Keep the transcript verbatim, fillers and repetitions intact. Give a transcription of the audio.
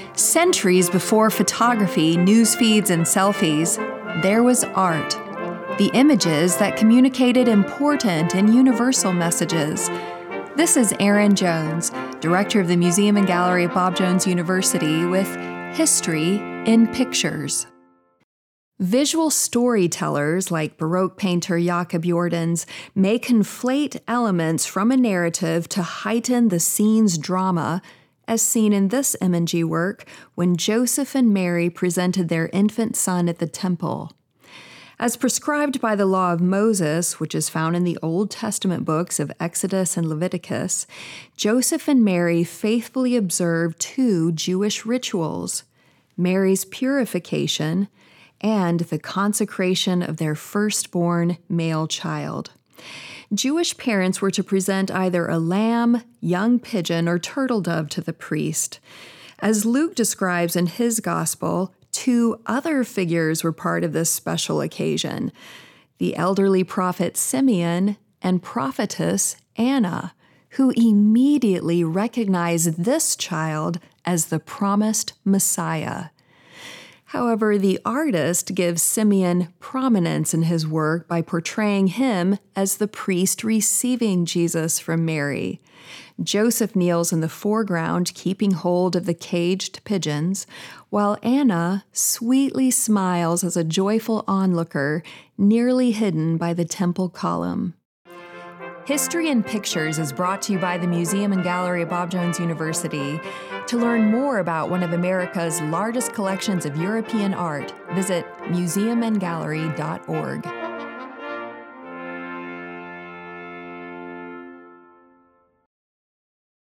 Centuries before photography, news feeds, and selfies, there was art. The images that communicated important and universal messages. This is Erin Jones, director of the Museum and Gallery at Bob Jones University, with History in Pictures. Visual storytellers like Baroque painter Jakob Jordans may conflate elements from a narrative to heighten the scene's drama, as seen in this imagery work when Joseph and Mary presented their infant son at the temple. As prescribed by the law of Moses, which is found in the Old Testament books of Exodus and Leviticus, Joseph and Mary faithfully observed two Jewish rituals: Mary's purification and the consecration of their firstborn male child. Jewish parents were to present either a lamb, young pigeon, or turtle dove to the priest. As Luke describes in his gospel, two other figures were part of this special occasion: the elderly prophet Simeon and prophetess Anna, who immediately recognized this child as the promised Messiah. However, the artist gives Simeon prominence in his work by portraying him as the priest receiving Jesus from Mary. Joseph kneels in the foreground, keeping hold of the caged pigeons, while Anna sweetly smiles as a joyful onlooker, nearly hidden by the temple column. History in Pictures is brought to you by the Museum and Gallery at Bob Jones University. To learn more about one of America's largest collections of European art, visit museum and gallery dot org.